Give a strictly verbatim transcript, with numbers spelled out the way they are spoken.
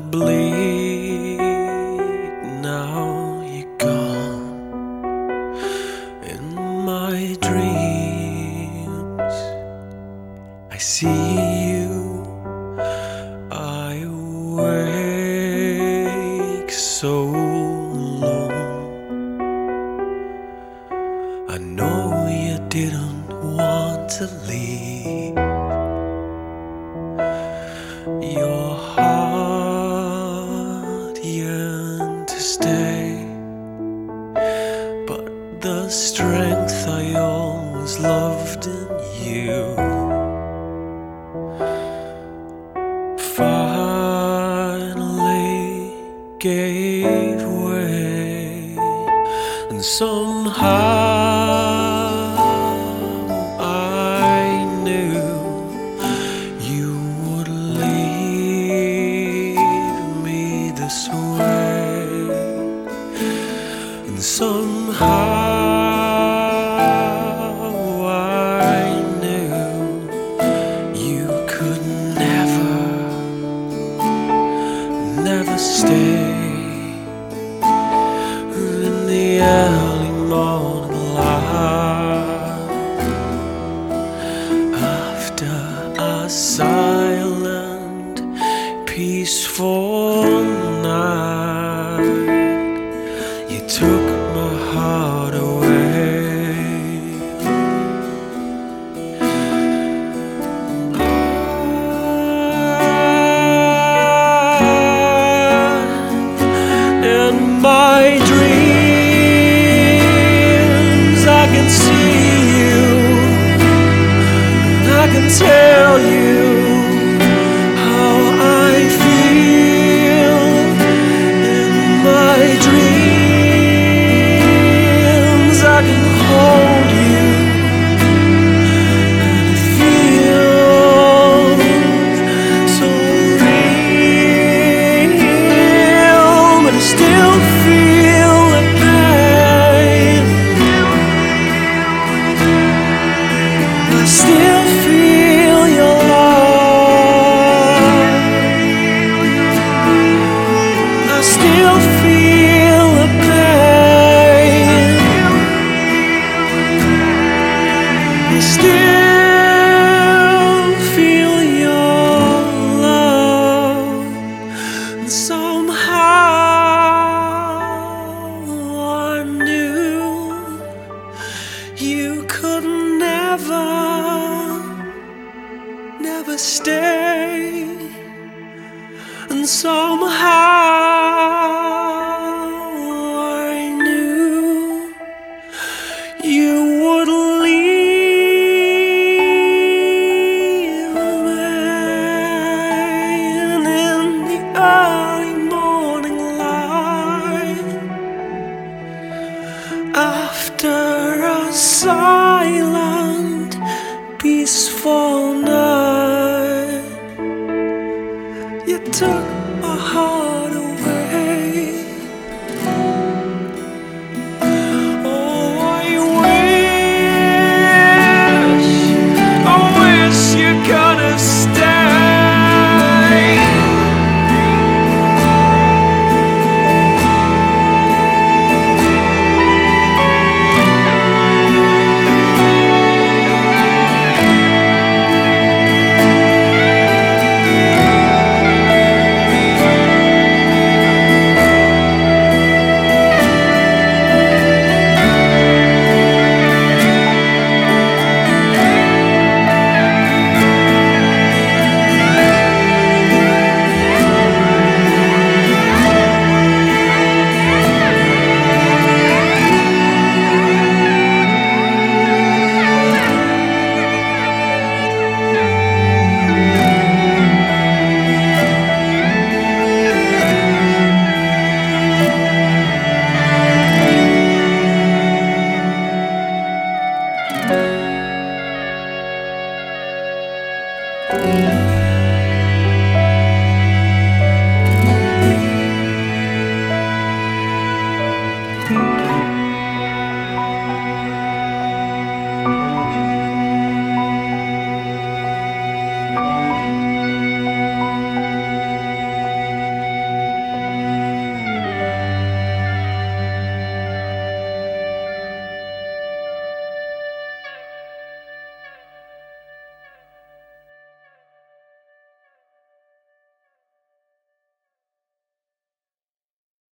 bleed. Now you're gone. In my dreams I see you. I wake so alone. I know you didn't want to leave. Your heart yearned to stay, but the strength I always loved in you finally gave way. And somehow I knew you would leave me this way. And somehow I knew you could never, never stay. In the early morning light, after a silent, peaceful night, you took my heart away. In my dreams I can see you, and I can tell you how I feel. In my dreams I can hold you, and it feels so real, but I still feel the pain. I still feel your love. I still feel the pain. I still feel your love. And somehow I knew you could never, never stay. And somehow I knew you would leave me. And in the early morning light, after a silent, peaceful night, you took